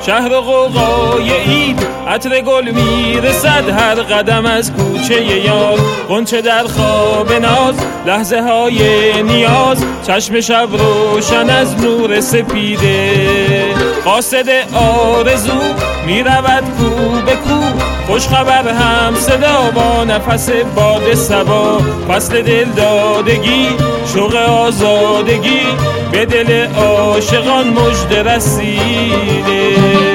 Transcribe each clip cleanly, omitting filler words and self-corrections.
شهر و غوغای عید، عطر گل میرسد هر قدم از کوچه یار. غنچه در خواب ناز، لحظه های نیاز، چشم شب روشن از نور سپیده. قاصد آرزو میرود کو به کو، خوش خبر هم صدا با نفس باد صبا. فصل دل دادگی، شوق آزادگی، به دل عاشقان مژده رسیده.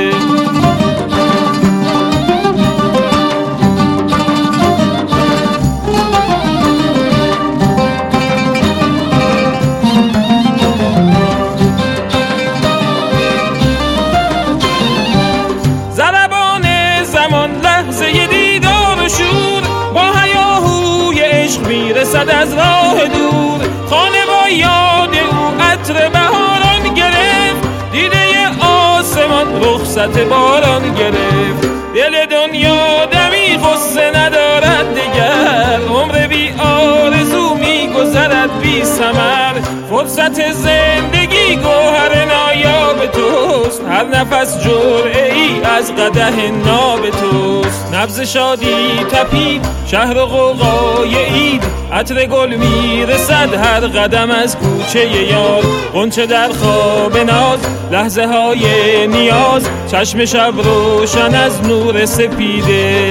میرسد از راه دور، خانه با یاد او عطر بهاران گرفت. دیده آسمان رخصت باران گرفت. دل دنیا دمی غصه ندارد دگر، عمر بی آرزو میگذرد بی ثمر. فرصت زندگی گوهر نایاب توست، هر نفس جرعه ای از قدح ناب توست. نبض شادی تپید شهر و غوغای عید، عطر گل میرسد هر قدم از کوچه یار. غنچه در خواب ناز، لحظه های نیاز، چشم شب روشن از نور سپیده.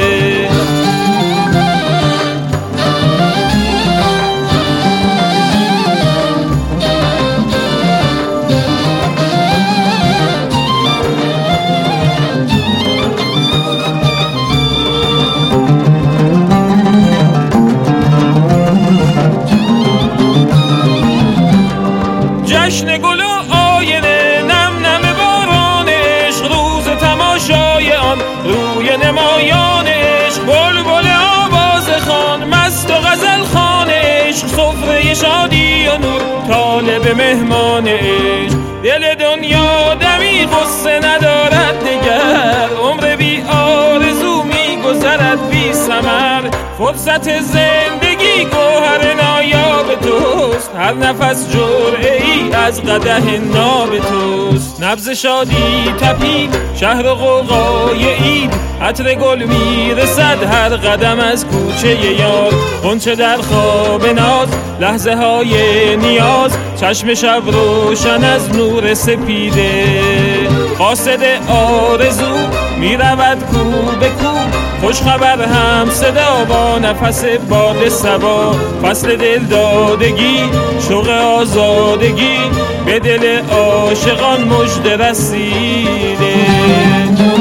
جشن گل و آینه، نم نم باران عشق، روز تماشای آن روی نمایان عشق. بلبل آواز خوان، مست و غزل خوان عشق، سفره شادی و نور طالب مهمان عشق. دل دنیا دمی غصه ندارد دگر، عمر بی آرزو میگذرد بی ثمر. فرصت زندگی گوهر نایاب توست، هر نفس جرعه ای از قدح ناب توست. نبض شادی تپید شهر و غوغای عید، عطر گل میرسد هر قدم از کوچه یار. غنچه در خواب ناز، لحظه های نیاز، چشم شب روشن از نور سپیده. قاصد آرزو میرود کو به کو، خوش خبر هم صدا با نفس باد صبا. فصل دل دادگی، شوق آزادگی، به دل عاشقان مژده رسیده.